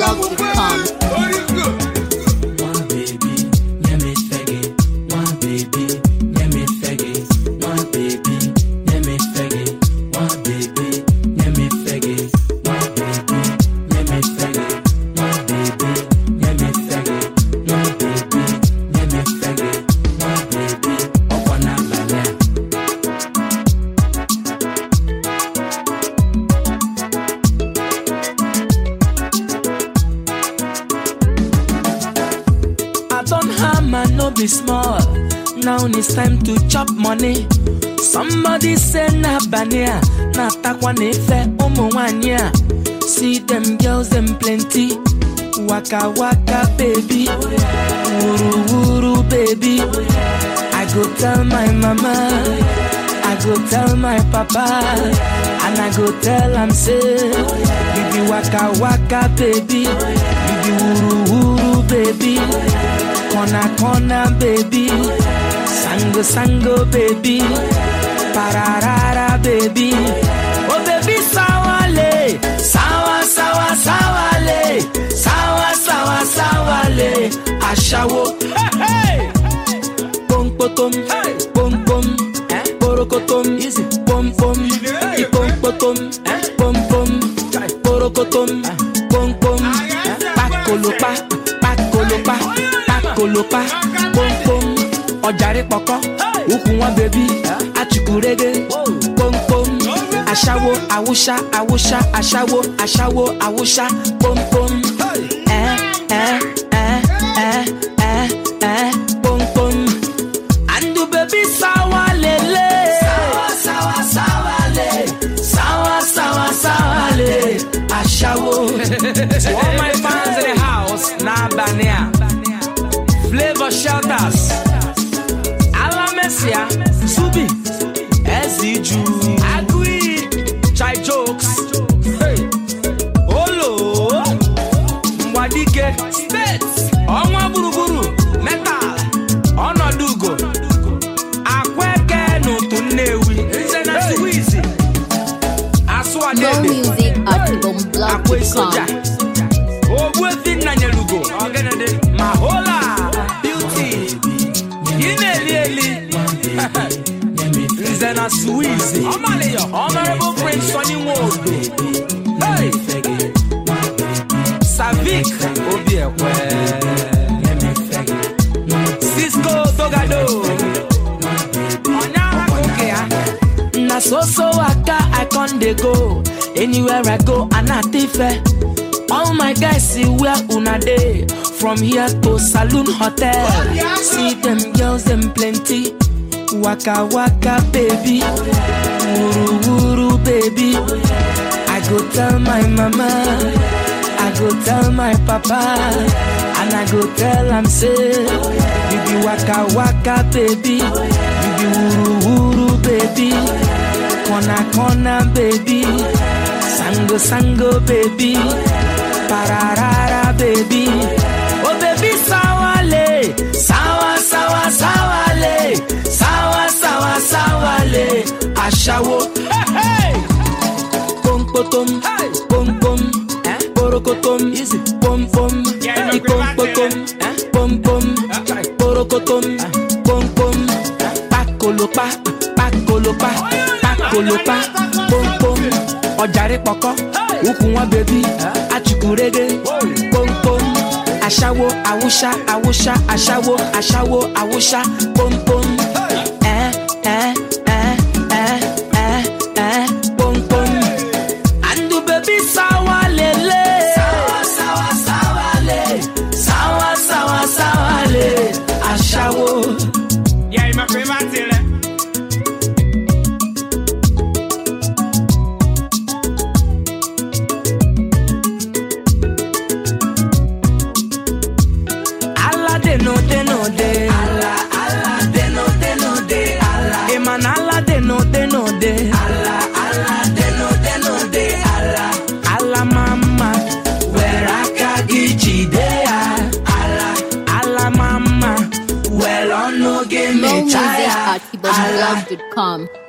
AfricanBombasLove.com. No be small. Now it's time to chop money. Somebody say na bania, na takwa nefe umwanya. See them girls them plenty. Waka waka baby, wuru wuru baby. I go tell my mama, I go tell my papa, and I go tell am say, baby waka waka baby, baby wuru wuru baby. Kona kona baby, sango sango baby, pararara baby. Oh baby sawale, sawa sawa sawale, sawa sawa sawale. Ashawo, hey, pom potom, pom pom, porokotom, easy, pom pom, pom potom, pom pom, porokotom, pom pom, pakolopa, pakolopa. Kolopa, pom pom, ojare poko, ukuwa baby, achukurege, pom pom, ashawo, awusha, awusha, ashawo, ashawo, awusha, pom pom, pom pom, andu baby sawa lele, sawa sawa sawa le, sawa sawa sawa le, ashawo. To all my fans in the house, na bania. Flavor shelters, Alamesia, Subi, Eziju, Agui, Chai Jokes, hey, Olo, Mwadike, States, Onwa Buruburu, Metal, Onodugo, Akweke no Tunewi, Zena Suizi, Aswa Debe, More music at AfricanBombasLove.com. Obwefi Nanyelugo, Ogenede, Mahola. Zena Suizi, Honorable Prince Sonny Wodo, hey, Savik, Obiekwe, Cisco Togado, na so waka I con dey go, anywhere I go anatife. All my guys see where una dey, from here to Saloon Hotel. See them girls them plenty. Waka waka baby, wuru wuru baby. I go tell my mama, I go tell my papa, and I go tell am say, baby waka waka baby, baby wuru wuru baby, kona kona baby, sango sango baby, pararara baby. Oh baby sawale, sawa sawa sawale. Sawa sawa sawa le, ashawo, hey, pom potom, pom pom, porokotom, easy, pom pom, pom potom, pom pom, porokotom, pom pom, pakolopa, pakolopa, pakolopa, pom pom, ojare poko, ukuwa baby, achukurege, pom pom, ashawo, awusha, awusha, ashawo, ashawo, awusha, pom pom. Pom pom, andu baby sawa lele, sawa sawa sawa le, sawa sawa sawa le, ashawo. Yeah, my favorite. Allah de no de no de, Allah Allah de no de no de, Allah. Eman Allah de no de no de, Allah Allah de no de no de, Allah. Allah mama, where I can get you there, Allah. Allah mama, well on no give me More music tire, at AfricanBombasLove.com.